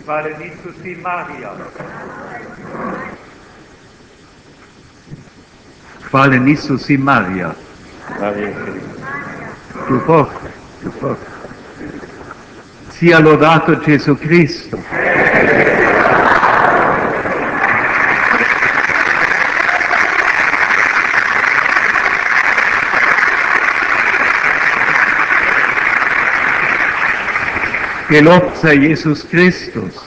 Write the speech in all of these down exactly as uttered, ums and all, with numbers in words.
Hvala Isus i Marija. Hvala Isus i Marija. Più forte, più forte. Sia lodato Gesù Cristo. Que l'opsa Jesús Christus.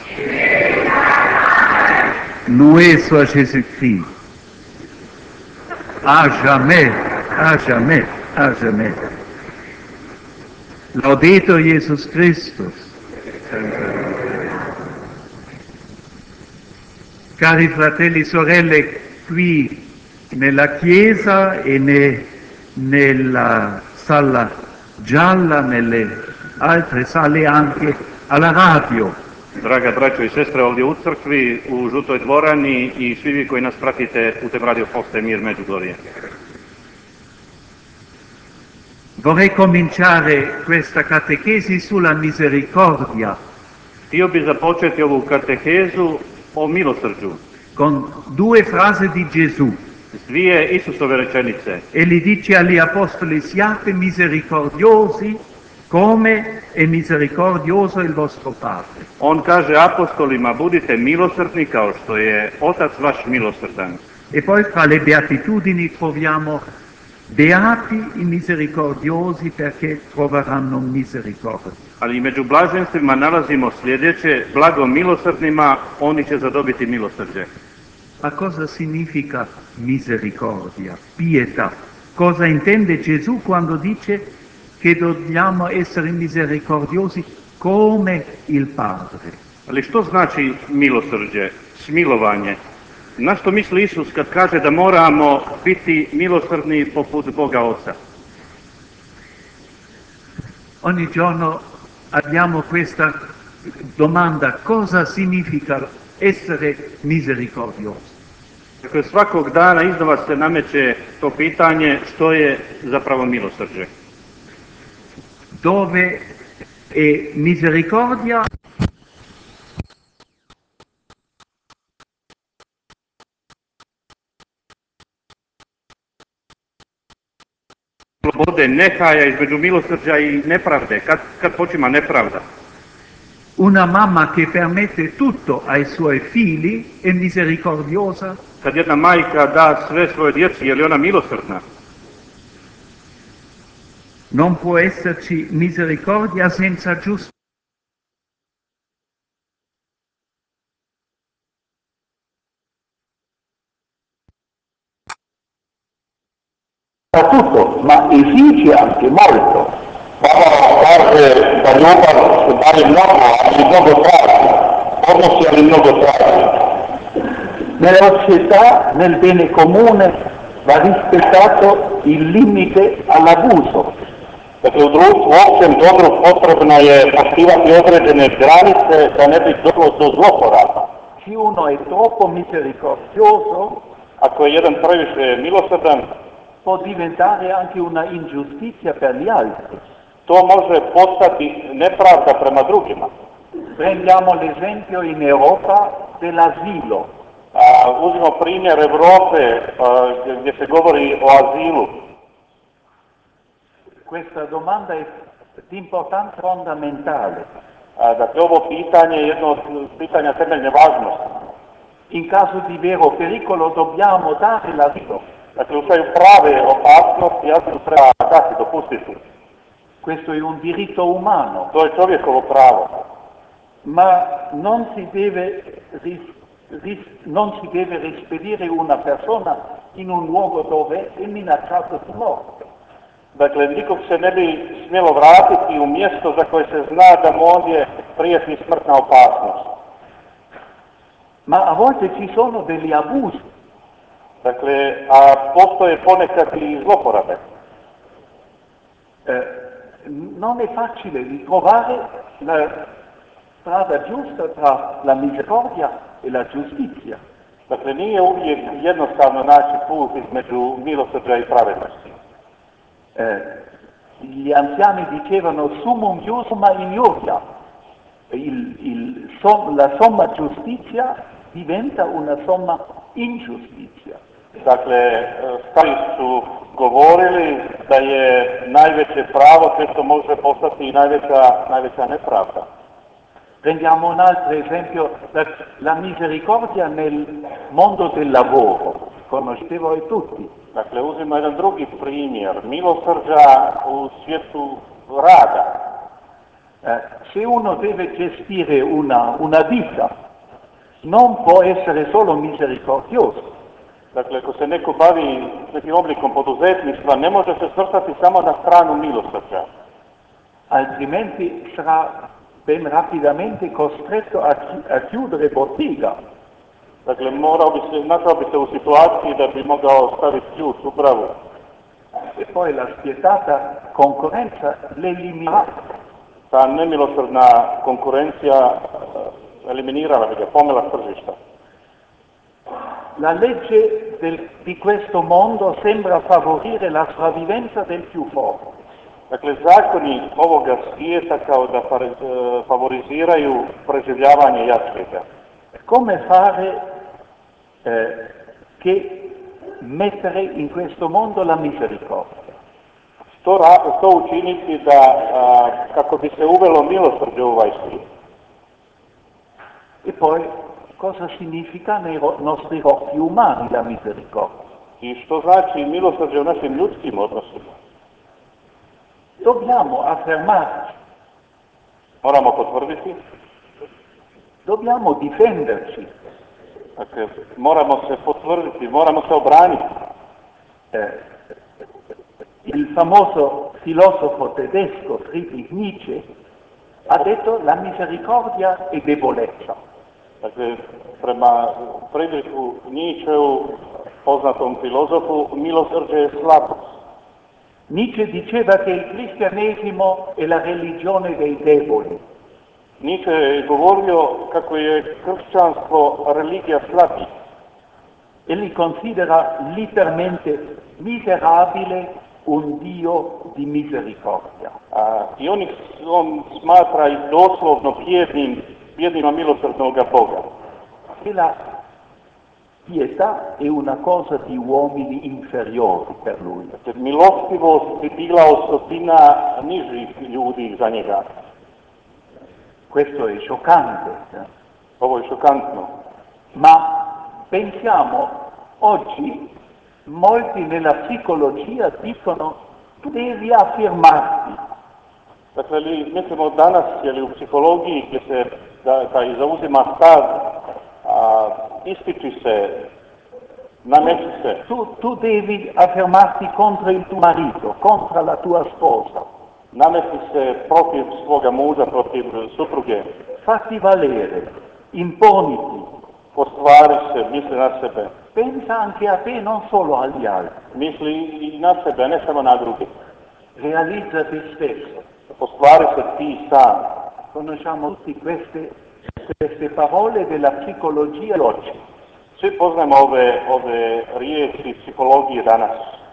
Loué soit Jésus-Christ. À jamais, à jamais, à jamais. Laudetur Jesus Christus. Cari fratelli e sorelle, qui nella chiesa e ne, nella sala gialla, nelle altre sale anche alla radio. Draga braćo i sestre, ovdje u crkvi, u žutoj dvorani i svi vi koji nas pratite putem Radio Postaje Mir Međugorje. Vorrei cominciare questa catechesi sulla misericordia. Htio bi započeti ovu katehezu o milosrđu. Con due frasi di Gesù. S dvije Isusove rečenice. E li dice agli apostoli: siate misericordiosi come è misericordioso il vostro Padre. On kaže apostolima: budite milosrdni kao što je Otac vaš milosrdan. E poi fra le beatitudini troviamo: beati i misericordiosi perché troveranno misericordia. Ali među blaženstvima nalazimo sljedeće: blago milosrdnima, oni će zadobiti milosrđe. Ma cosa significa misericordia, pietà? Cosa intende Gesù quando dice che dobbiamo essere misericordiosi come il Padre? Ali što znači milosrđe, smilovanje? Na što misli Isus kad kaže da moramo biti milosrdni poput Boga Oca? Ogni giorno abbiamo questa domanda: cosa significa essere misericordiosi? Dakle, svakog dana iznova se nameće to pitanje: što je zapravo milosrđe? Dove è misericordia slobode nehaja između milosrđa i nepravde. Kad, kad počima nepravda? una mamma che permette tutto ai suoi figli è misericordiosa? Kad jedna majka da sve svoje djeci, je li ona milosrdna? Non può esserci misericordia senza giustizia. Tutto, ma esige anche molto. Papa kaže da ljubav daje mnogo, ali mnogo traži. Odnosi, ali mnogo traži. Nella società, nel bene comune, va rispettato il limite all'abuso. Dakle, u društvu, općem dobru potrebno je poštivati određene granice da ne bi došlo do zloporaba. Se uno è troppo misericordioso, ako je jedan previše milosrdan, può diventare anche una ingiustizia per gli altri. To može postati nepravda prema drugima. Prendiamo l'esempio in Europa dell'asilo. A, uzmimo primjer Europe a, gdje se govori o azilu. Questa domanda è di importanza fondamentale. A, dakle, ovo pitanje je jedno od pitanja temeljne važnosti. In caso di vero pericolo dobbiamo dare l'asilo. Dakle, u slučaju prave opasnosti, azil treba dati, dopustiti. Questo è un diritto umano. To je čovjekovo pravo. Ma non si deve, ris, ris, non si deve rispedire una persona in un luogo dove è minacciato di morte. Dakle, nikog se ne bi smjelo vratiti u mjesto za koje se zna da mu ondje prijeti smrtna opasnost. Ma a volte ci sono degli abusi. Dakle, a postoje ponekad i zloporabe. Eh, non è facile ritrovare la strada giusta tra la misericordia e la giustizia. Dakle, nije uvijek jednostavno naći put između milosrđa i pravednosti. Eh, gli anziani dicevano summum iusum injuria, il, il som- la somma giustizia diventa una somma ingiustizia. Dakle, stari su govorili da je najveće pravo često može postati i najveća, najveća nepravda. Prendiamo un altro esempio, la, la misericordia nel mondo del lavoro, conoscete voi tutti. Dakle, uzmimo jedan drugi primjer, milosrđa u svijetu rada. Eh, se uno deve gestire una, una vita, non può essere solo misericordioso. Dakle, ako se neko bavi nekim oblikom poduzetništva, ne može se svrstati samo na stranu milosrđa. Altrimenti sarà ben rapidamente costretto a, chi- a chiudere bottega. Dakle, morao bi se, našao bi se u situaciji da bi mogao staviti ključ u bravu. E poi la spietata concorrenza l'eliminerà. Ta nemilosrdna konkurencija eh, eliminirala bi ga, pomela s tržišta. La legge del, di questo mondo sembra favorire la sopravvivenza del più forte. Dakle, zakoni ovoga svijeta kao da fare- eh, favoriziraju preživljavanje jačega. Come fare eh, che mettere in questo mondo la misericordia? Što, ra- što učiniti da, a, kako bi se uvelo milosrđe u ovaj svijet? E poi cosa significa nei ro- nostri occhi umani la misericordia? I što znači milosrđe u našim ljudskim odnosima? Dobbiamo affermarci, Moramo potvrditi, dobbiamo difenderci. dakle, moramo se potvrditi, moramo se obraniti. Eh, il famoso filosofo tedesco Friedrich Nietzsche ha detto la misericordia è debolezza. Dakle, prema Friedrichu Nietzscheu, poznatom filozofu, milosrđe je slabost. Nietzsche diceva che il cristianesimo è la religione dei deboli. Nietzsche je govorio kako je kršćanstvo religija slabih. Egli considera literalmente miserabile un Dio di misericordia. A, I on, ih, on smatra i doslovno bjednim, bjednima milosrdnoga Boga. E la pietà è una cosa di uomini inferiori per lui. Dakle, milostivost bi bila osobina nižih ljudi za njega. Questo è scioccante, eh? Ovo je šokantno. Ma pensiamo, oggi molti nella psicologia dicono tu devi affermarti. Dakle, li, mislimo danas, je li u psihologiji gdje se da, da i zauzima stav, a, ističi se, nameći se. Tu, tu devi affermarti contro il tuo marito, contro la tua sposa. Namesti se protiv svoga muža, protiv supruge. Fatti valere, imponiti. Ostvari se, misli na sebe. Pensa anche a te, non solo agli altri. Misli i na sebe, ne samo na druge. Realizza te stesso. Ostvari se ti sam. Conosciamo tutti queste, queste parole della psicologia di oggi. Svi poznajemo ove, ove riječi psihologije danas.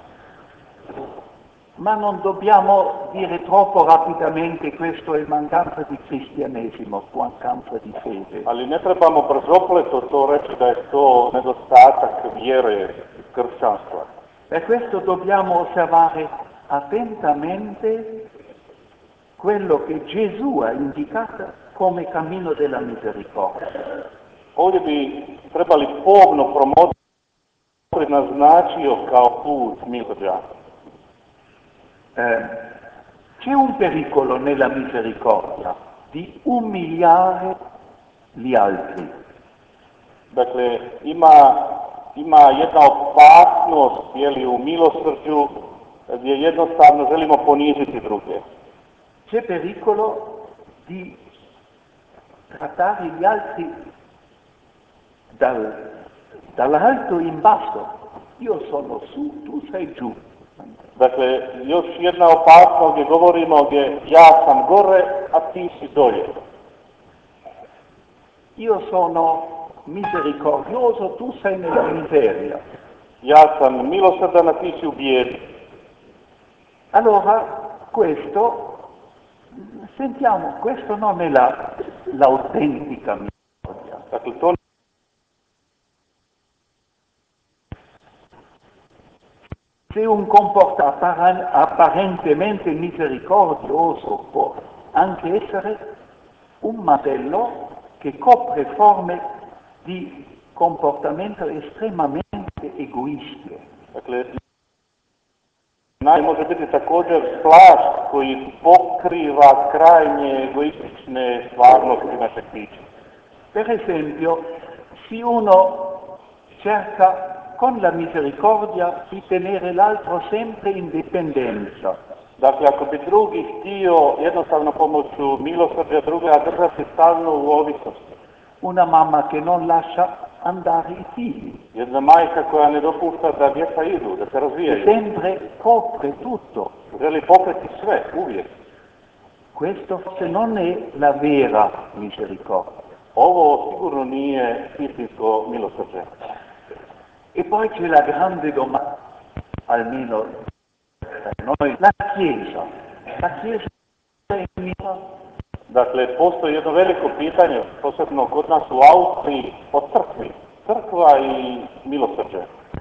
Ma non dobbiamo dire troppo rapidamente questo è mancanza di cristianesimo, mancanza di fede. Ali ne trebamo brzopleto to reći da je to nedostatak vjere kršćanstva. Per questo dobbiamo osservare attentamente quello che Gesù ha indicato come cammino della misericordia. Ovdje bi trebali pomno promotriti naznačio kao put milosrđa. Eh, c'è un pericolo nella misericordia di umiliare gli altri. Dakle, ima, ima jedna opasnost, jeli, u milosrđu gdje jednostavno želimo poniziti druge. C'è pericolo di trattare gli altri dal, dall'alto in basso. Io sono su, tu sei giù. Dakle, još jedna opasnost gdje govorimo gdje ja sam gore, a ti si dolje. Io sono misericordioso, tu sei nella miseria. Ja sam milosrdan, a ti si u bijedi. Allora, questo, sentiamo, questo non è la, l'autentica misericordia. Dakle, to Se un comportamento apparentemente misericordioso può anche essere un modello che copre forme di comportamento estremamente egoistiche. Dakle, naj može biti također plašt koji pokriva krajnje egoistične stvarnosti našeg bića. Per esempio, se uno cerca con la misericordia di tenere l'altro sempre in dipendenza. Dakle, ako bi drugi htio jednostavno pomoću milosrđa druga držati stalno u ovisnosti. Una mamma che non lascia andare i figli. Jedna majka koja ne dopušta da djeca idu, da se razvijaju. Sempre copre tutto. Želi pokriti sve, uvijek. Questo se non è la vera misericordia. Ovo sigurno nije istinsko milosrđe. E poi c'è la grande domanda, almeno noi, la Chiesa. La Chiesa è misericordia. Dakle, postoji jedno veliko pitanje, posebno kod nas u Austriji, o crkvi. Crkva i milosrđe.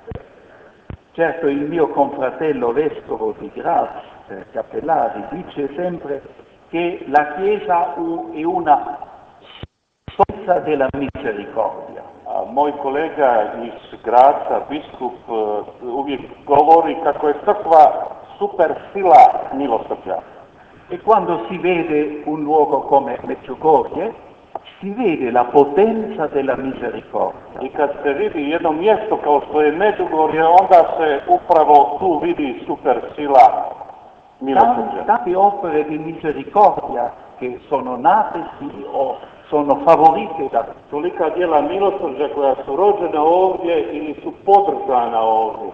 Certo, il mio confratello vescovo di Graz, eh, Cappellari, dice sempre che la Chiesa è una sostanza della misericordia. A moj kolega iz Graca, biskup, uvijek govori kako je crkva super sila milosrđa. E quando si vede un luogo come Medjugorje, si vede la potenza della misericordia. I kad se vidi jedno mjesto kao što je Međugorje, onda se upravo tu vidi super sila milosrđa. Tante opere di misericordia che sono nate sì o sono favorite da tolika djela milosrđa koja su rođena ovdje ili su podržana ovdje.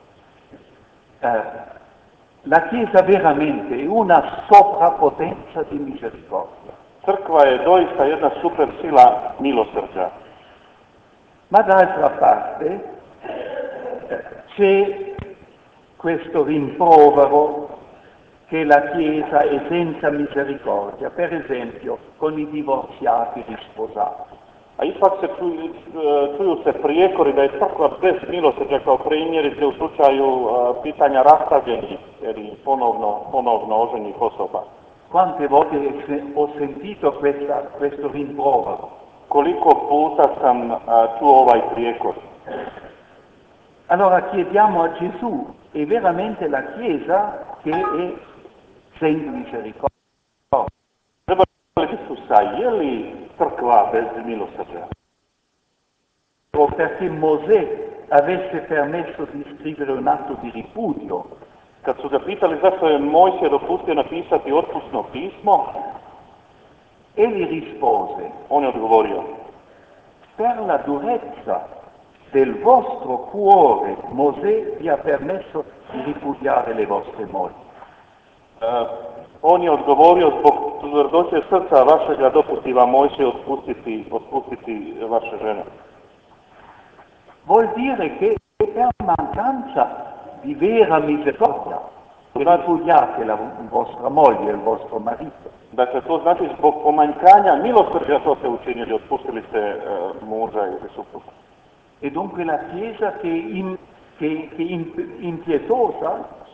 Eh, la Chiesa veramente è una soprapotenza di misericordia. Crkva je doista jedna super sila milosrđa. Ma d'altra parte eh, c'è questo rimprovero che la Chiesa è senza misericordia, per esempio con i divorziati risposati. A ipak se čuju, čuju se prijekori da je crkva bez milosrđa, kao primjerice u slučaju uh, pitanja rastavljenih ili ponovno, ponovno oženjenih osoba. Quante volte ho sentito questa, questo rimprovero? Koliko puta sam uh, čuo ovaj prijekor? Allora chiediamo a Gesù, è veramente la Chiesa che è senza misericordia? Treba li Isusa, je li crkva bez milosrđa? Perché Mosè avesse permesso di scrivere un atto di ripudio. Kad su ga pitali zašto je Mojsije dopustio napisati otpusno pismo, egli rispose, on je odgovorio: per la durezza del vostro cuore Mosè vi ha permesso di ripudiare le vostre mogli. Uh, on je odgovorio: zbog tvrdoće srca vašega dopusti vam Mojsije otpustiti, otpustiti vaše žene. Vuol dire che per mancanza di vera misericordia ripudiate la vostra moglie, il vostro marito. Dakle, to znači zbog pomanjkanja milosrđa to ste učinili, otpustili ste uh, muža ili supruga. E dunque la Chiesa che è in, che, che in, impietosa.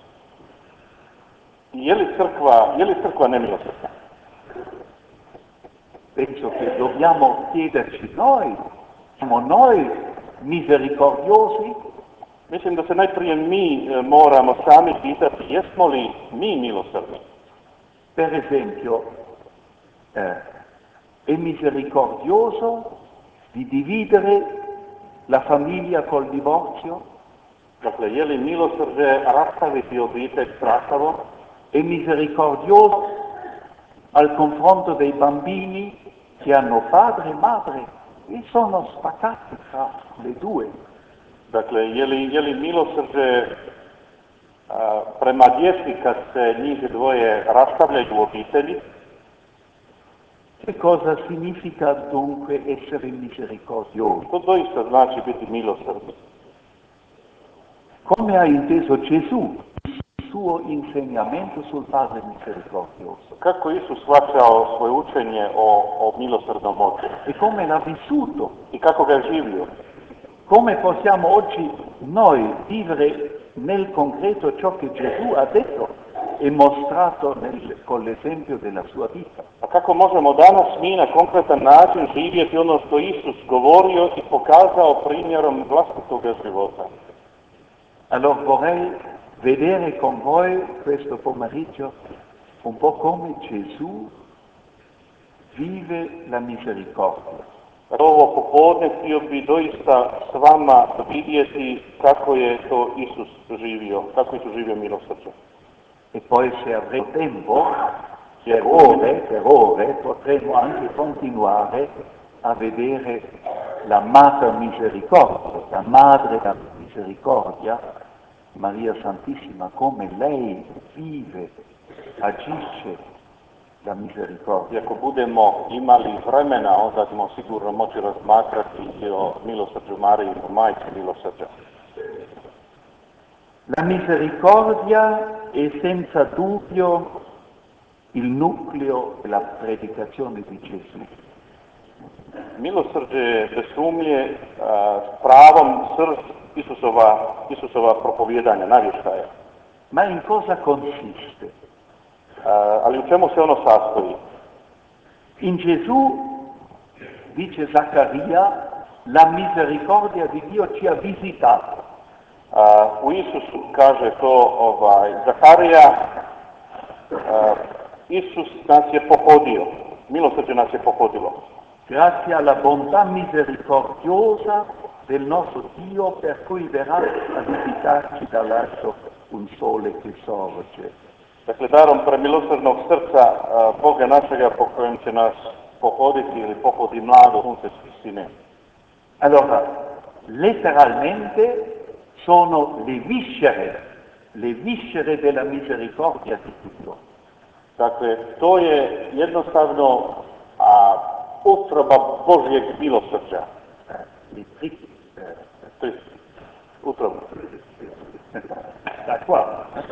Je li crkva, je li crkva nemilosrdna? Penso che dobbiamo chiederci noi, siamo noi misericordiosi? Mislim da se najprije mi e, moramo sami pitati jesmo li mi milosrdni. Per esempio, eh, è misericordioso di dividere la famiglia col divorzio? Dakle, je li milosrđe rastaviti obitelj s rastavom? È misericordioso al confronto dei bambini che hanno padre e madre e sono spaccati tra le due. Dakle, je li, je li milosrđe a, prema djeci kad se njih dvoje rastavljaju u obitelji? Che cosa significa dunque essere misericordiosi? To doista znači biti milosrdni. Come ha inteso Gesù il suo suo insegnamento sul Padre misericordioso Kako je Isus shvaćao svoje učenje o, o milosrdnom Ocu e come l'ha vissuto, i kako ga je živio. come possiamo oggi noi vivere nel concreto ciò che Gesù ha detto e mostrato nel, con l'esempio della sua vita. A kako možemo danas mi na konkretan način živjeti ono što Isus govorio i pokazao primjerom vlastitog života. Allora vorrei vedere con voi questo pomeriggio un po' come Gesù vive la misericordia. Ovo popodne htio bi doista s vama vidjeti kako je to Isus živio, kako je Isus živio milosrđe. E poi se avremo tempo, per ore, per ore, potremo anche continuare a vedere la Mater Misericordia, la Madre della Misericordia, Maria Santissima, come lei vive, agisce la misericordia. I ako budemo imali vremena, onda ćemo sigurno moći razmatrati i o milosrđu Mariji, o majci milosrđa. La misericordia è senza dubbio il nucleo della predicazione di Gesù. Milosrđe je bez sumnje s pravom srž Isusova, Isusova propovijedanja, navještaja. Ma in cosa consiste? Uh, ali u čemu se ono sastoji? In Gesù, dice Zaccaria, la misericordia di Dio ci ha visitato. Uh, u Isusu kaže to ovaj, Zaharija, uh, Isus nas je pohodio, milosrđe nas je pohodilo. Grazie alla bontà misericordiosa del nostro Dio per cui verrà a visitarci dall'alto un sole che sorge. Dakle, darom premilosrdnog srca uh, Boga našega po kojem će nas pohoditi ili pohodi mlado sunce s visine. Allora, letteralmente sono le viscere, le viscere della misericordia di Dio. Dakle, to je jednostavno a, utroba Božjeg milosrđa. To je utroba. Da qua.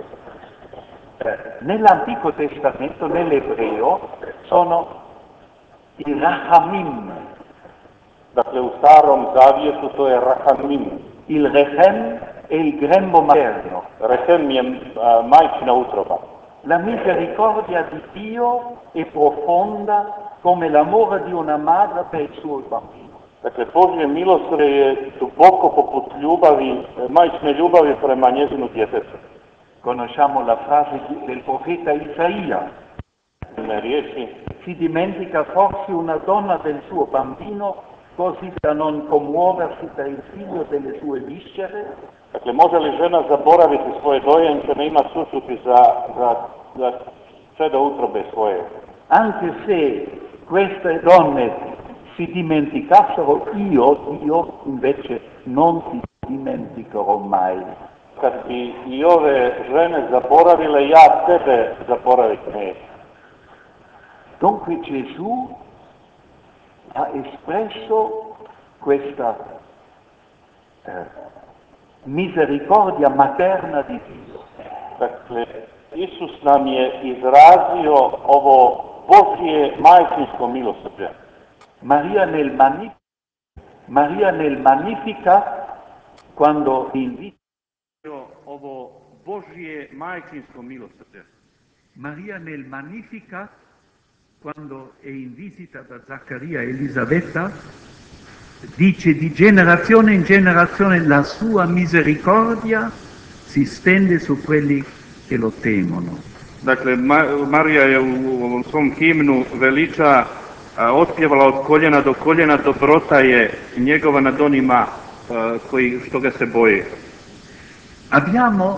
Nell'Antico Testamento, nell'ebreo, sono i rachamim. Dakle, u Starom Zavjetu to je rachamim. Il rechem è il grembo materno. Rechem je a, majčina utroba. La misericordia di Dio è profonda come l'amore di una madre per il suo bambino. Dakle, Božje milosrđe je duboko poput ljubavi, majčine ljubavi prema njezinu djetetu. Conosciamo la frase del profeta Isaia. Riječi, si dimentica forse una donna del suo bambino così da non commuoversi per il figlio delle sue viscere? Dakle, može li žena zaboraviti svoje dojenče, ne ima sućuti za, za, za čedo utrobe svoje? Anche se queste donne si dimenticassero, io, io invece non ti dimenticherò mai. Kad bi i ove žene zaboravile, ja tebe zaboraviti neću. Dunque Gesù ha espresso questa eh, misericordia materna di Dio. Dakle, Isus nam je izrazio ovo Božje majčinsko milosrđe. Maria nel, Magni- Maria nel Magnificat, quando invita ovo Božje majčinsko milosrđe. Maria nel Magnificat, quando è in visita da Zaccaria e Elisabetta, dice di generazione in generazione la sua misericordia si stende su quelli che lo temono. Dakle, Ma, Marija je u, u svom himnu veliča a, otpjevala od koljena do koljena, dobrota je njegova nad onima a, koji što ga se boje. Abbiamo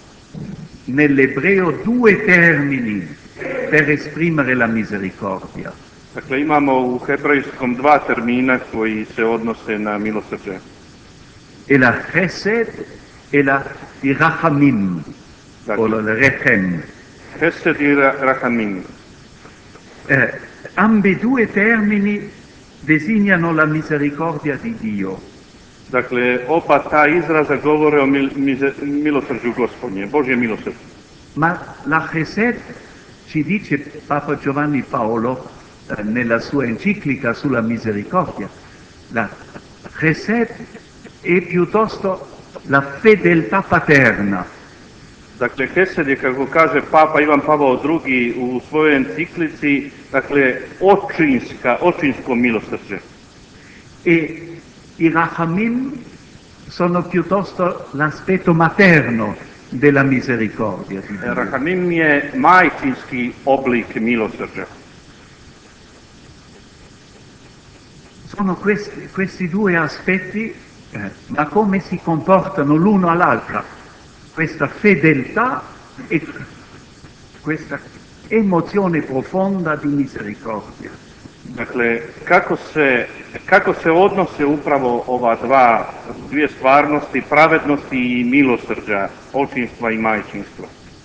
nell'ebreo due termini per esprimere la misericordia. Dakle, imamo u hebrejskom dva termina koji se odnose na milosrđe. E la chesed e la i rachamim, Dakle, o la rechem. Chesed i Rachamim. Eh, ambedue termini designano la misericordia di Dio. Dakle, oba ta izraza govore o mil, mize, milosrđu Gospodnje, Božje milosrđe. Ma la Chesed, ci dice Papa Giovanni Paolo eh, nella sua enciclica sulla misericordia, la Chesed è piuttosto la fedeltà paterna. Dakle, Hesed je, kako kaže Papa Ivan Pavao drugi u svojoj enciklici, dakle, očinska, očinsko milosrđe. E i Rachamim sono piuttosto l'aspetto materno della misericordia di Dio. Rachamim je majčinski oblik milosrđa. Sono questi, questi due aspetti, eh, ma come si comportano l'uno all'altra, questa fedeltà e questa emozione profonda di misericordia. Dakle, kako se, kako se odnose upravo ova dva, dvije stvarnosti, pravednosti i milosrđa, očinstva i majčinstva.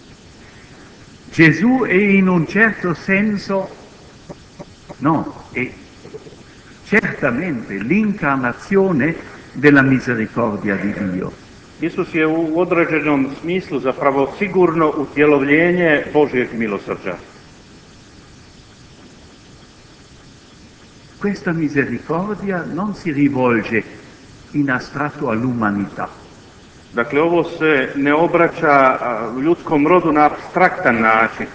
Gesù è in un certo senso, no, è certamente l'incarnazione della misericordia di Dio. Isus je u određenom smislu zapravo sigurno utjelovljenje Božjeg milosrđa. Questa misericordia non si rivolge in astratto all'umanità. Dakle, ovo se ne obraća ljudskom rodu na apstraktan način.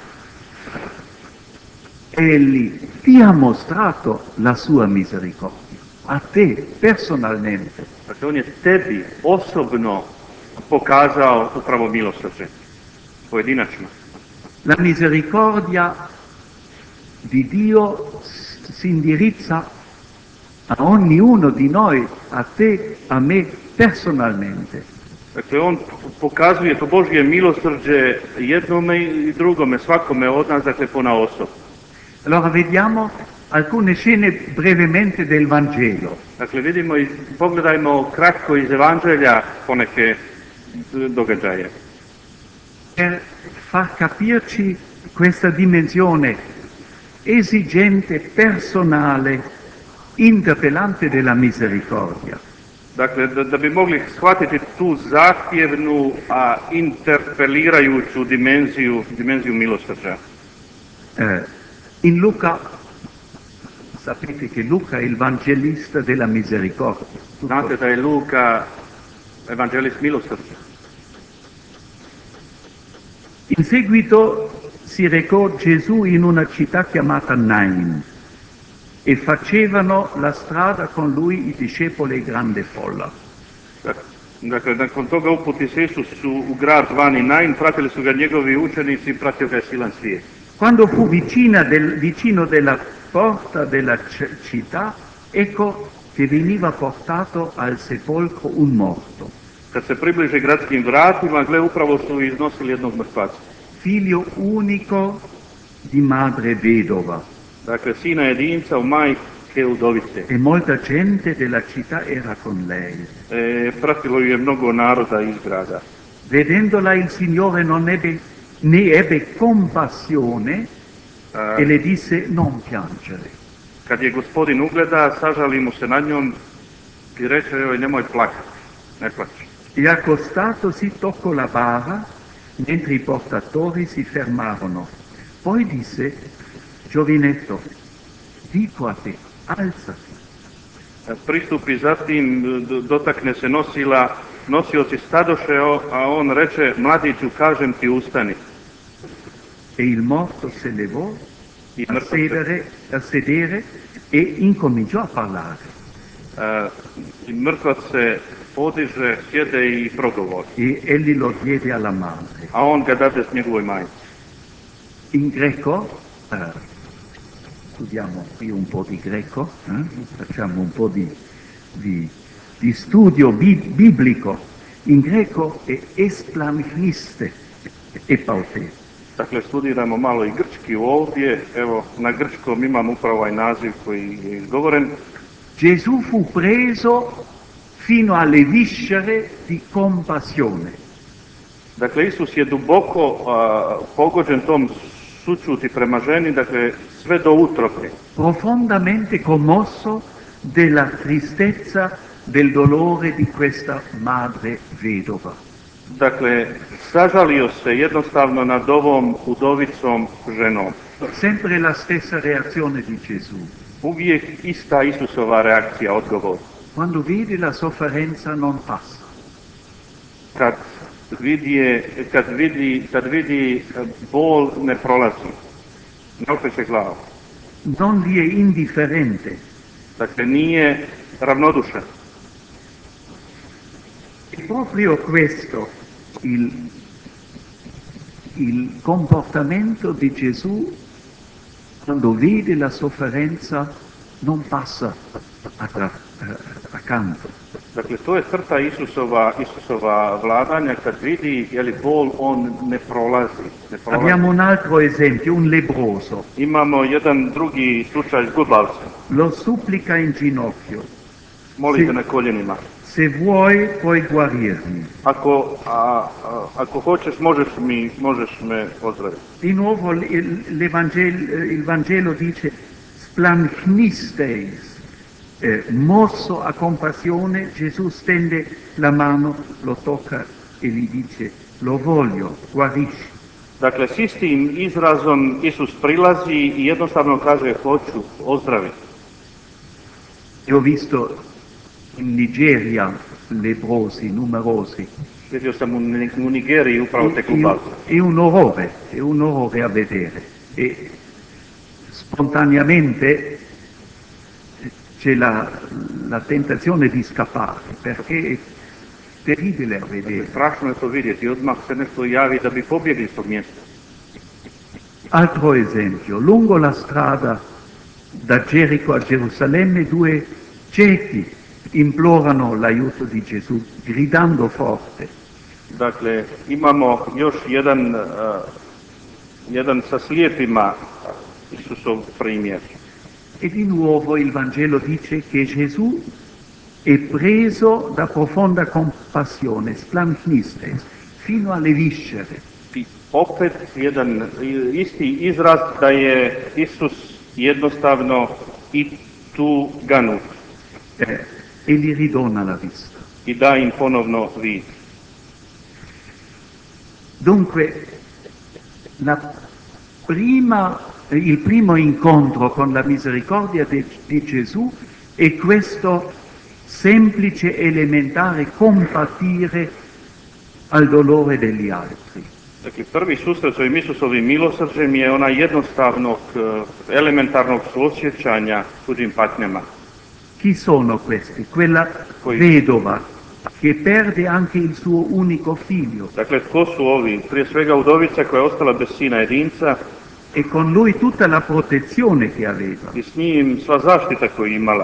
Egli ti ha mostrato la sua misericordia, a te personalmente. Dakle, on je tebi osobno pokazao upravo milosrđe, pojedinačno. La misericordia di Dio si indirizza a ognuno di noi, a te, a me personalmente. Dakle, on pokazuje to Božje milosrđe jednome i drugome, svakome od nas, dakle, ponaosob. Allora vediamo alcune scene brevemente del Vangelo. Dakle, vidimo i pogledajmo kratko iz Evanđelja poneke događaje. Per far capirci questa dimensione esigente, personale, interpellante della misericordia. Dakle, da, da bi mogli shvatiti tu zahtjevnu, a interpelirajuću dimenziju, dimenziju milosrđa. Eh, in Luca, sapete che Luca è il evangelista della misericordia. Znate da je Luka evangelist milosrđa. In seguito si recò Gesù in una città chiamata Nain e facevano la strada con lui i discepoli e grande folla. Dakle, nakon toga uputi se Isus u grad zvani Nain, pratili su ga njegovi učenici i pratio ga je silan svijet. Quando fu vicina del, vicino della porta della c- città, ecco che veniva portato al sepolcro un morto, Kad se približi gradskim vratima, gle, upravo su iznosili jednog mrtvaca. figlio unico di madre vedova, Dakle, sina jedinca u majke udovice. e molta gente della città era con lei. E, pratilo ju je mnogo naroda iz grada. Vedendola il Signore non ebbe, ne ebbe compassione A, e le disse non piangere. kad je gospodin ugleda, sažali mu se nad njom i reče, joj, nemoj plakati, ne plaći. E accostatosi toccò la bara mentre i portatori si fermarono. Poi disse, giovinetto, dico a te, alzati. Pristupi zatim, d- dotakne se nosila, nosioci stadoše, o- a on reče, mladiću, kažem ti, ustani. E il morto se levò I a mrtvac se, sedere, a sedere e incominciò a parlare. a, i mrtvac se podiže, sjede i progovori. E egli lo diede alla madre. A on ga dade s njegovoj majci. In greco, eh, studiamo qui un po' di greco, eh? Facciamo un po' di, di, di studio bi- biblico. In greco è esplaniste e paute. Dakle, studiramo malo i grčki ovdje. Evo, na grčkom imam upravo ovaj naziv koji je izgovoren. Gesù fu preso fino alle viscere di compassione. Dakle, Isus je duboko a, pogođen tom sućuti prema ženi, dakle, sve do utrobe. Profondamente commosso della tristezza, del dolore di questa madre vedova. Dakle, sažalio se jednostavno nad ovom udovicom ženom. Sempre la stessa reazione di Gesù. Uvijek ista Isusova reakcija, odgovor. Quando vede la sofferenza non passa. Kad vidi, kad vidi, kad vidi bol ne prolazi, ne okreće glavu. Non gli è indifferente. Dakle, nije ravnodušan. È proprio questo il, il comportamento di Gesù quando vede la sofferenza non passa accanto. Dakle, to je crta Isusova, Isusova vladanja, kad vidi je li bol, on ne prolazi. Ne prolazi. Abbiamo un altro esempio, un leproso. Imamo jedan drugi slučaj s gubavcem. Lo supplica in ginocchio. Molite Se- na koljenima. Se vuoi puoi guarirmi. Ako, a, a, ako hoćeš, možeš, mi, možeš me ozdraviti. Di nuovo il, l'Evangel- il Vangelo dice splanchnisteis. Eh, mosso a compassione, Gesù stende la mano, lo tocca e gli dice lo voglio, guarisci. Dakle, s istim izrazom Isus prilazi i jednostavno kaže hoću, ozdraviti. Io ho visto in Nigeria leprosi numerosi. Vidio sam u, u Nigeriji upravo te È, gubavce. è un orrore, è un orrore a vedere. E spontaneamente c'è la, la tentazione di scappare, perché è terribile a vedere. Strašno je to vidjeti, odmah se nešto javi da bi pobjegli s tog mjesta. Altro esempio, lungo la strada da Gerico a Gerusalemme due ciechi implorano l'aiuto di Gesù, gridando forte. Dakle, imamo još jedan, uh, jedan sa slijepima Isusov primjer. E di nuovo il Vangelo dice che Gesù è preso da profonda compassione, splanchnistes, fino alle viscere. I opet jedan isti izraz da je Isus jednostavno i tu ganut Eh, e gli ridona la vista. i da im ponovno vid. Dunque, la prima, il primo incontro con la misericordia de, di Gesù è questo semplice, elementare compatire al dolore degli altri. Dakle, prvi susret s ovim Isusovim milosrđem je ona jednostavnog, elementarnog suosjećanja tuđim patnjama. Chi sono questi? Quella Poi- vedova che perde anche il suo unico figlio Dakle, tko su ovi? Prije svega udovica koja je ostala bez sina jedinca e con lui tutta la protezione che aveva, i s njim sva zaštita koju je imala.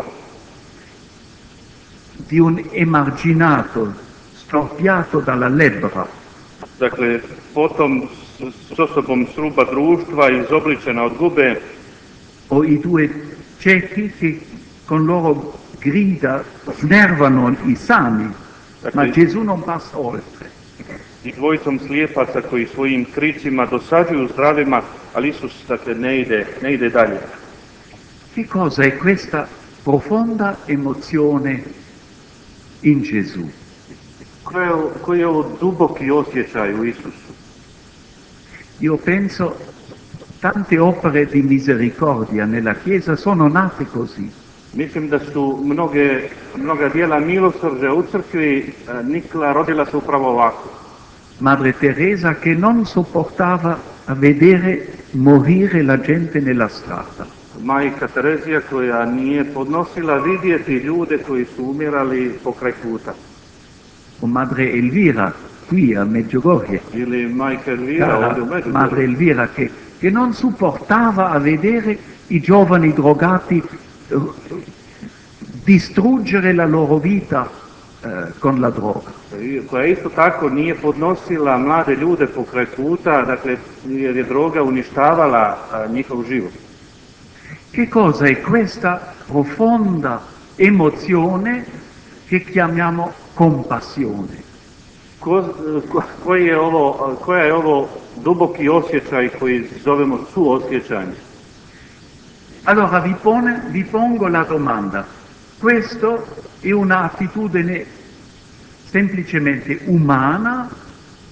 di un emarginato storpiato dalla lebbra, Dakle, potom s, s osobom sruba društva, izobličena od gube, o i due ciechi che con loro grida snervano i sani, ma Gesù non passa oltre. i dvojicom slijepaca koji svojim kricima dosađuju zdravima, ali Isus, dakle, ne ide, ne ide dalje. Che cosa è questa profonda emozione in Gesù? Koji je, koji je ovo duboki osjećaj u Isusu? Io penso tante opere di misericordia nella Chiesa sono nate così. Mislim da su mnoge, mnoga dijela milosrđa u crkvi eh, nikla, rodila se upravo ovako. Madre Teresa che non sopportava a vedere morire la gente nella strada. Majka Terezija koja nije podnosila vidjeti ljude koji su umirali pokraj puta. O Madre Elvira qui a Medjugorje. Ili majka Elvira Cara ovdje u Međugorju. Madre Elvira che, che non supportava a vedere i giovani drogati eh, distruggere la loro vita eh, con la droga. Koja isto tako nije podnosila mlade ljude pokraj puta, dakle, jer je droga uništavala a, njihov život. Che cosa è questa profonda emozione che chiamiamo compassione? Ko, ko, koji je ovo, koja je ovo duboki osjećaj koji zovemo suosjećanje? Allora vi, pone, vi pongo la domanda. Questo è un'attitudine semplicemente umana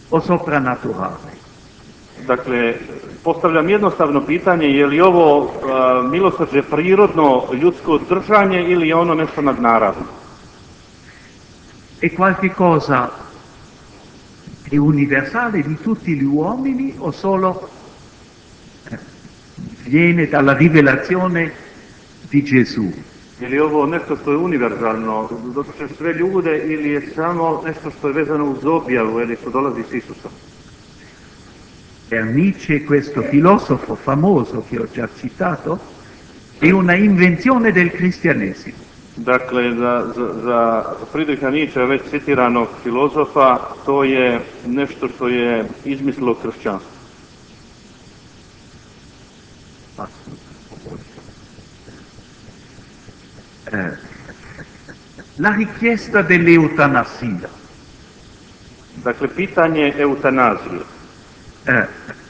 o soprannaturale? Dakle, postavljam jednostavno pitanje, je li ovo uh, milosrđe prirodno ljudsko držanje ili je ono nešto nadnaravno? È qualche cosa di universale di tutti gli uomini o solo viene dalla rivelazione di Gesù? Je li ovo nešto što je univerzalno, dotiče sve ljude, ili je samo nešto što je vezano uz objavu ili što dolazi s Isusom? Per Nietzsche, questo filosofo famoso che ho già citato, è una invenzione del cristianesimo. Dakle, za, za, za Friedricha Nietzschea, već citiranog filozofa, to je nešto što je izmislilo kršćanstvo. Eh, la richiesta dell'eutanasia. Dakle, pitanje eutanazije. Eh,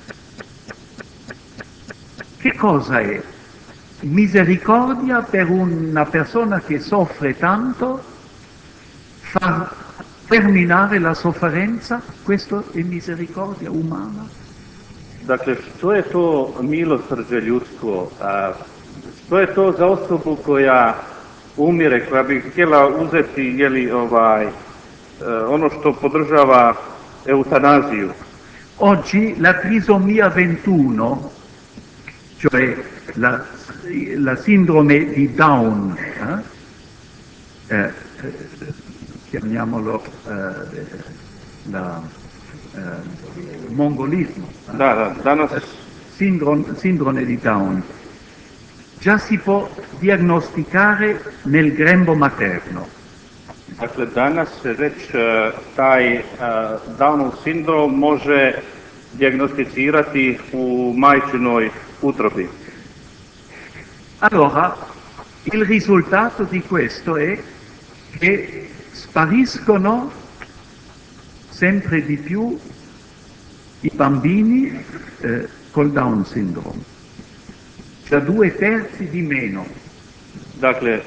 che cosa è? Misericordia per una persona che soffre tanto, far terminare la sofferenza? Questo è misericordia umana? Dakle, što je to milosrđe ljudsko? A, što je to za osobu koja umire, koja bi htjela uzeti jeli, ovaj, ono što podržava eutanaziju? Oggi la trisomia ventuno, cioè la, la sindrome di Down, eh, eh, chiamiamolo eh, la, eh, mongolismo, Da, da, danas... sindrome, sindrome di Down, già si può diagnosticare nel grembo materno. Dakle, danas se već uh, taj uh, Downov sindrom može dijagnosticirati u majčinoj utrobi. Allora, il risultato di questo è che spariscono sempre di più i bambini eh, col Down syndrome, da due terzi di meno. Dakle,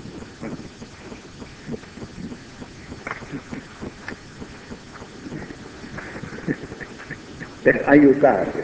per aiutare.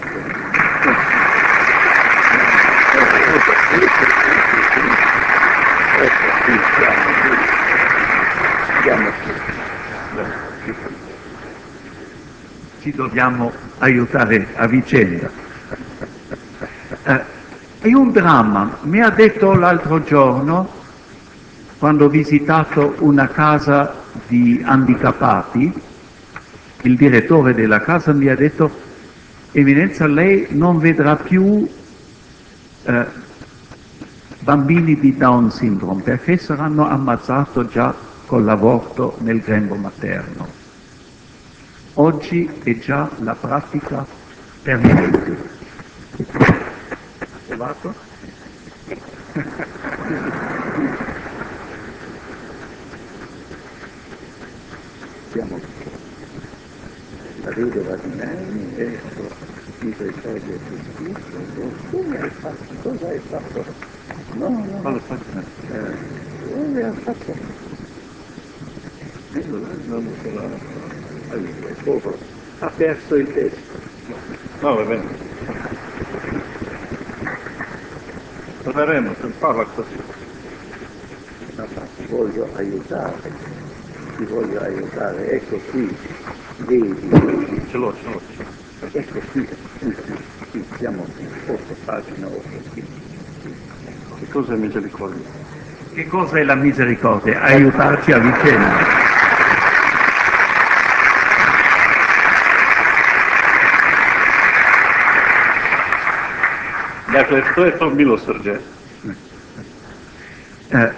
Ci dobbiamo aiutare a vicenda. Eh, è un dramma. Mi ha detto l'altro giorno, quando ho visitato una casa di handicappati, il direttore della casa mi ha detto: Eminenza, lei non vedrà più eh, bambini di Down syndrome perché saranno ammazzati già con l'aborto nel grembo materno. Oggi è già la pratica permanente. Trovato? Siamo la vedova di Naini e misericordia e giustizia. Come hai fatto? Cosa hai fatto? No, no, no. Eh, come hai fatto? Ha perso il testo. no, va bene. Proveremo, se parla così. No, ma ti voglio aiutare, ti voglio aiutare, ecco qui, vedi, Ce l'ho, ce l'ho. ecco qui, qui, qui, siamo otto pagina, otto qui. Che cos'è misericordia? Che cosa è la misericordia? Aiutarci a vicenda. Dakle, što je to milosrđe? Eh,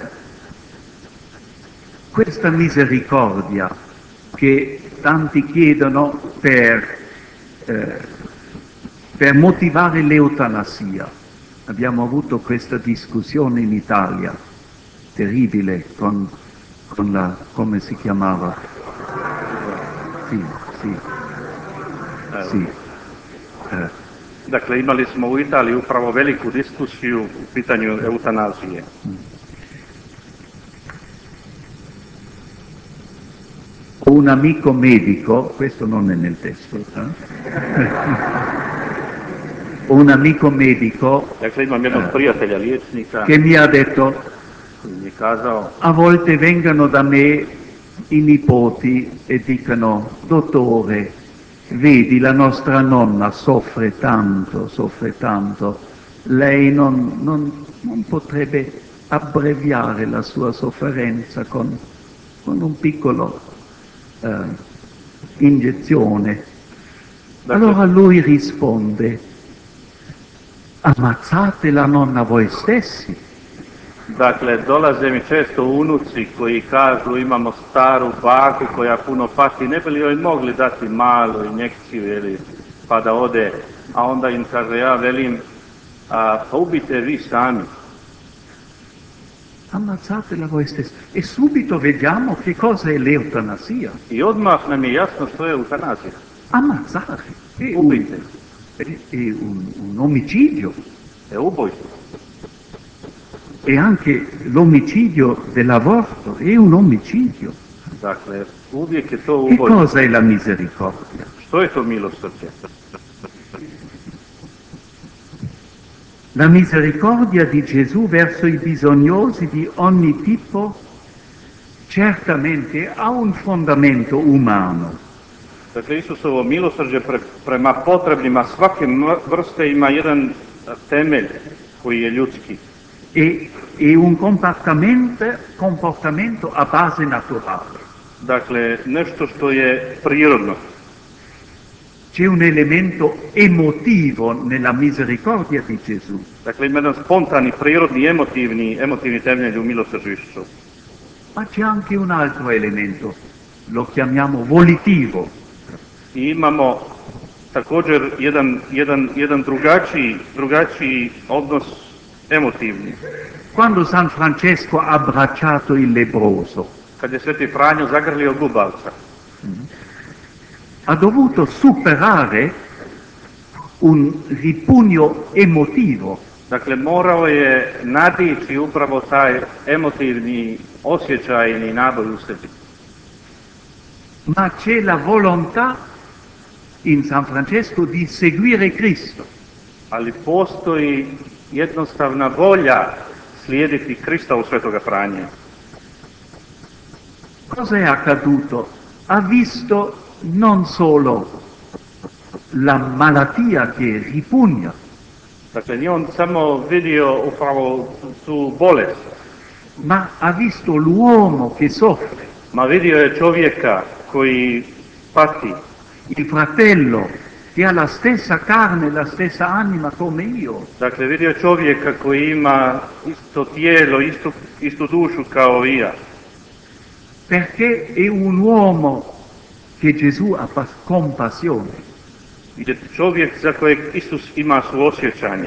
questa misericordia che tanti chiedono per, eh, per motivare l'eutanasia. Abbiamo avuto questa discussione in Italia, terribile, con, con la, come si chiamava? Sì, sì, sì. Eh, Dakle, imali smo u Italiji upravo veliku diskusiju u pitanju eutanazije. un amico medico, questo non è nel testo, eh? un amico medico Dakle, imam jednog eh, prijatelja liječnika che mi ha detto, koji mi je kazao, a volte vengano da me i nipoti e dicono, dottore, vedi la nostra nonna soffre tanto, soffre tanto, lei non, non, non potrebbe abbreviare la sua sofferenza con, con un piccolo eh, iniezione. Allora lui risponde, ammazzate la nonna voi stessi. dakle, dolaze mi često unuci koji kažu imamo staru baku koja puno pati, ne bi li joj mogli dati malu injekciju ili pa da ode, a onda im kaže, ja velim, a, pa ubite vi sami. Ammazzatela voi stessi. E subito vediamo che cosa è l'eutanasia. I odmah nam je jasno što je eutanazija. Ammazzare è un, Ubite. è, è un, un omicidio. Je ubojstvo. E anche l'omicidio dell'aborto è un omicidio. Dakle, uvijek je to Che ubojstvo. cosa è la misericordia? Što je to milosrđe? La misericordia di Gesù verso i bisognosi di ogni tipo certamente ha un fondamento umano. Dakle, Isusovo milosrđe pre, prema potrebnima svake vrste ima jedan temelj koji je ljudski. E, e un comportamento, comportamento a base naturale. Dakle, nešto što je prirodno. C'è un elemento emotivo nella misericordia di Gesù. Dakle, ima jedan spontani, prirodni, emotivni, emotivni temelj u milosrđu Isusovu. Ma c'è anche un altro elemento, lo chiamiamo volitivo. I imamo također jedan, jedan, jedan drugačiji, drugačiji odnos emotivni. Quando San Francesco ha abbracciato il leproso, Kad je Sveti Franjo zagrlio gubavca, ha dovuto superare un ripugno emotivo. dakle morao je nadići upravo taj emotivni, osjećajni naboj u sebi. Ma c'è la volontà in San Francesco di seguire Cristo. Ali postoji jednostavna volja slijediti Krista u Svetoga Franje. Cosa è accaduto? Ha visto non solo la malattia che ripugna, Dakle, nije on samo vidio upravo tu bolest, ma ha visto l'uomo che soffre, ma vidio je čovjeka koji pati, il fratello che ha la stessa carne, la stessa anima come io. dakle vidio je čovjeka koji ima isto tijelo, istu, istu dušu kao i ja. Perché è un uomo che Gesù ha pas- compassione. Je čovjek za kojeg Isus ima suosjećanje.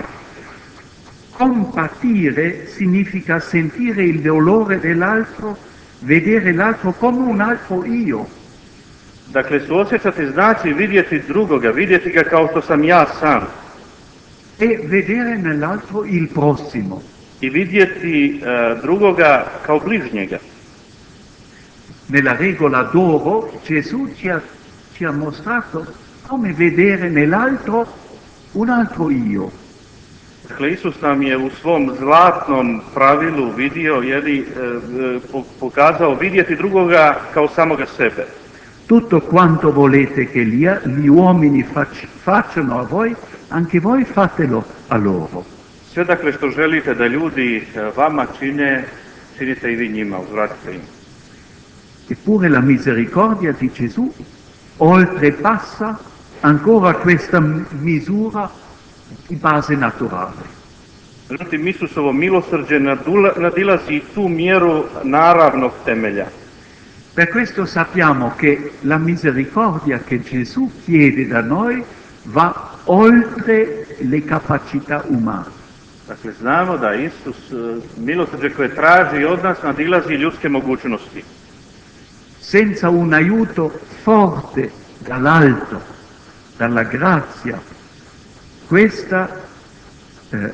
Compatire significa sentire il dolore dell'altro, vedere l'altro come un altro io. Dakle, suosjećati znači vidjeti drugoga, vidjeti ga kao što sam ja sam. E vedere nell'altro il prossimo. I vidjeti uh, drugoga kao bližnjega. Nella regola d'oro Gesù ci ha, ci ha mostrato come vedere nell'altro un altro io. Dakle, Isus nam je u svom zlatnom pravilu vidio, jeli, e, e, pokazao vidjeti drugoga kao samoga sebe. Tutto quanto volete che gli, gli uomini fac- facciano a voi, anche voi fatelo a loro. Sve dakle što želite da ljudi e, vama čine, činite i vi njima, uzvratite im. Eppure la misericordia di Gesù oltrepassa ancora questa misura di base naturale. Međutim, Isusovo milosrđe nadula- nadilazi tu mjeru naravnog temelja. Per questo sappiamo che la misericordia che Gesù chiede da noi va oltre le capacità umane. Dakle, znamo da Isus e, milosrđe koje traži od nas nadilazi ljudske mogućnosti. Senza un aiuto forte dall'alto, dalla grazia, questa eh,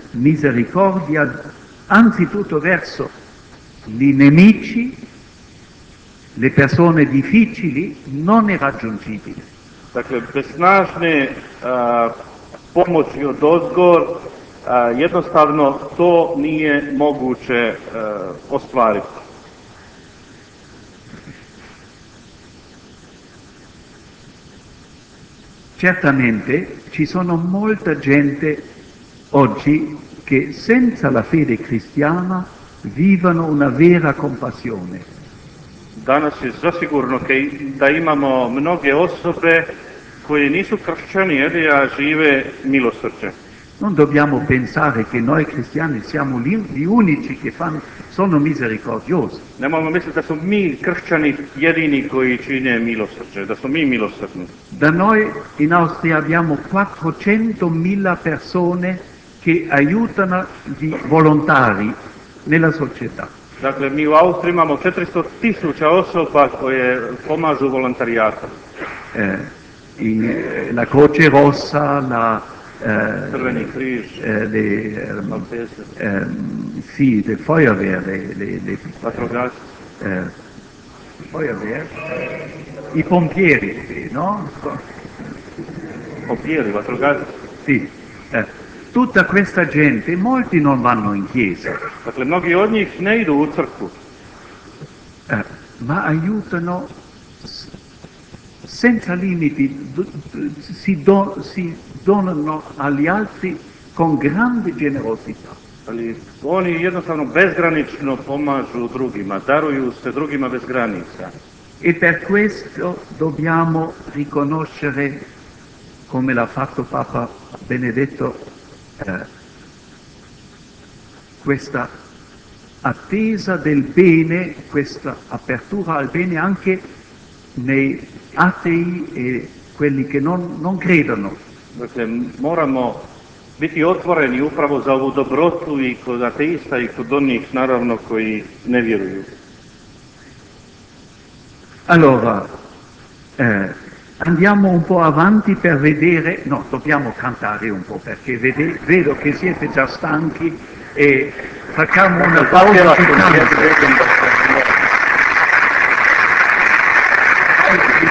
misericordia anzitutto verso i nemici, le persone difficili non è raggiungibile. Dakle, bez snažne a, pomoći od ozgor, a, jednostavno to nije moguće a, ostvariti. Certamente ci sono molta gente oggi che senza la fede cristiana vivono una vera compassione. Danas je zasigurno da imamo mnoge osobe koje nisu kršćani, a žive milosrđe. Non dobbiamo pensare che noi cristiani siamo gli unici che fanno, sono misericordiosi. Nemojmo misliti da smo mi kršćani jedini koji čine milosrđe, da smo mi milosrdni. Da noi in Austria abbiamo quattrocentomila persone che aiutano gli volontari nella società. Dakle, mi u Austriji imamo četiristo tisuća osoba koje pomažu volontarijatu. Eh, in, la Croce Rossa, la eh, Crveni križ, eh, le, Maltese, eh, sì, le Feuerwehr, le, le, le vatrogasci, eh, Feuerwehr, i pompieri, no? pompieri, vatrogasci. Sì, eh, tutta questa gente, molti non vanno in chiesa. Dakle, mnogi od njih ne idu u crkvu. Eh, ma aiutano senza limiti, si, do, si donano agli altri con grande generosità. Ali oni jednostavno bezgranično pomažu drugima, daruju se drugima bez granica. E per questo dobbiamo riconoscere, come l'ha fatto Papa Benedetto, eh, questa attesa del bene, questa apertura al bene anche nei atei e quelli che non, non credono. Dakle, moramo biti otvoreni upravo za ovu dobrotu i kod ateista i kod onih, naravno, koji ne vjeruju. Allora, eh, andiamo un po' avanti per vedere, no, dobbiamo cantare un po' perché vede, vedo che siete già stanchi e facciamo una pausa di canto.